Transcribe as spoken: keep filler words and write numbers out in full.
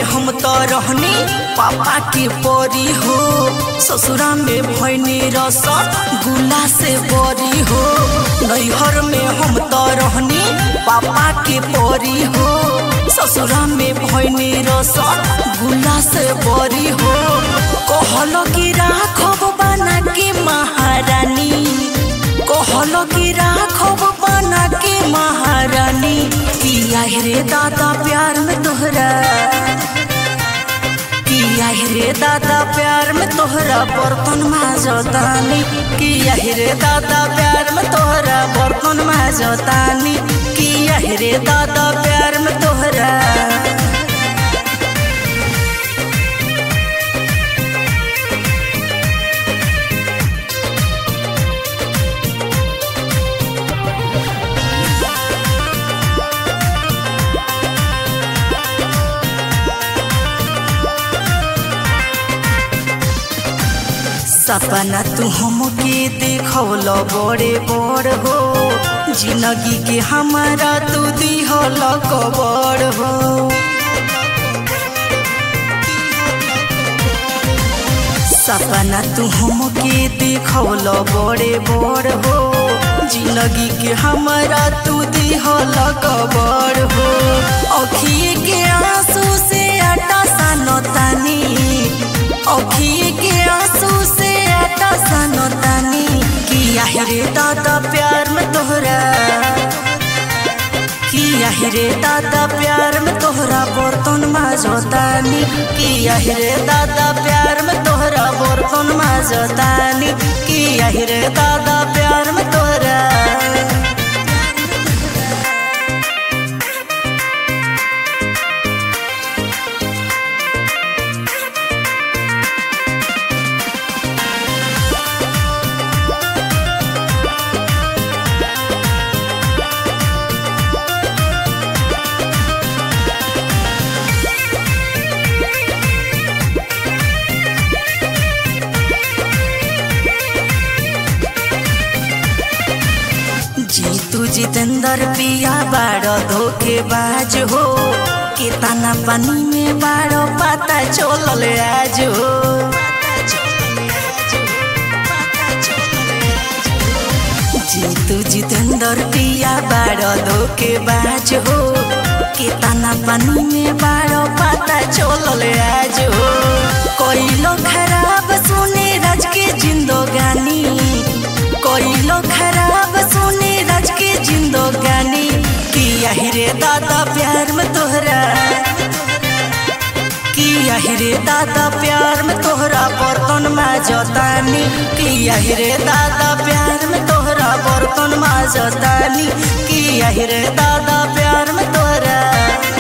हम तो रहनी पापा के परी हो, ससुरा में भैनी रस गुला से बरी हो। नैहर में हम तो रहनी पापा के परी हो, ससुरा में भैनी रस गुला से बरी हो। कहलो कि राखब बना के महारानी, कहलो कि राखब बना के महारानी। किया रे दादा प्यार में तोहरा, किया रे दादा प्यार में तोहरा बर्तन माजतानी। किया रे दादा प्यार में तोहरा बर्तन माजतानी। किया रे दादा प्यार में तोहरा। सपना तू हमके देखौल बड़े बड़ हो, जिंदगी के हमारा तू दिहल कबर हो। सपना तू हमके देखौल बड़े बड़ हो, जिंदगी के हमारा तू दिहल कबर हो। अखिए के आंसू से आटा सानतानी, अखिए के आंसू से आटा सानतानी। किया रे दादा प्यार में तोहरा, किया रे दादा प्यार में तोहरा बर्तन माजतानी। किया रे दादा प्यार में तोहरा बर्तन माजतानी। किया रे दादा प्यार में तोहरा। जीतू जितेंद्र पिया बाड़ो धोखेबाज हो, कितना पानी में बाड़ो पता चलल आज हो। जीतू जितेंद्र पिया बाड़ो धोखेबाज हो, कितना पानी में बाड़ो पता चलल आज हो। कोइलो खराब सुने राज के जिंदगानी, कोइलो खराब सुने राज के जिंदगानी। किया रे दादा प्यार में तोहरा, किया रे दादा प्यार में तोहरा बर्तन माजतानी। किया रे दादा प्यार में तोहरा बर्तन माजतानी। किया रे दादा प्यार में तोहरा।